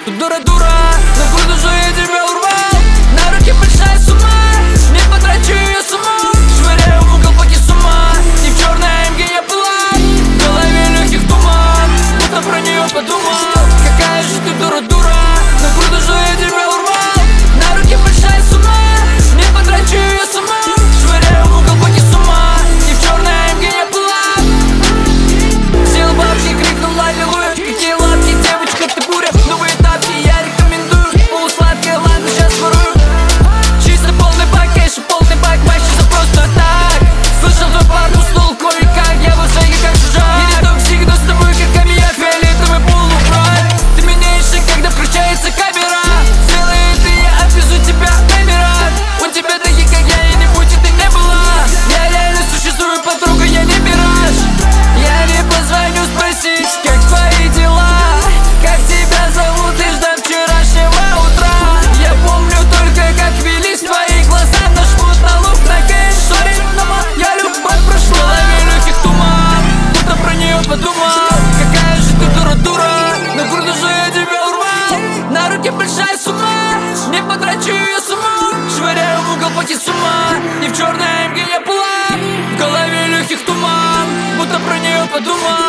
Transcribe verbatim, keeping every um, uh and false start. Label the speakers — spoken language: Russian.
Speaker 1: Тут дура-дура, на грудь уже я тебя урвал. На руки большая сумма, не потрачу ее с умом. Швыряю в угол, поки с ума. Не в черной эмке я была, в голове легких туман, будто про нее подумал. Какая же ты дура-дура, на грудь уже я тебя урвал. На руки большая сумма, не потрачу ее с умом. Швыряю в угол, поки с ума. Не в черной эмке я была. Сел бабки, крикнул аллилуйя. Какие лапки, девочка, ты буря. Новые тапки я рекомендую. Полусладкая, ладно, сейчас ворую. Чисто полный бак, кэш, полный бак. Матчи за просто так. Слышал твой пару, уснул кое-как. Я в шаге как чужак. Я не токсик, но с тобой как камея. Фиолетовый полубрат. Ты меняешься, когда включается камера. Сделай это, я отвезу тебя в Эмират. У тебя таких, как я, и не будь, и ты не была. Я реально существую, подруга, я не мираж. Я не позвоню спросить, как твои дела, как тебя зовут, и ждать вчерашнего утра. Я помню только, как велись твои глаза. Наш путь на лук, на кейс, сори, но моя любовь прошла. В голове легких туман, будто про нее подумал. Какая же ты дура-дура, на грудь уже я тебя урвал. На руке большая сумма, не потрачу ее с умом. Швыряю в угол, поки с ума. Не в черной эмке я была, в голове легких туман, будто про нее подумал.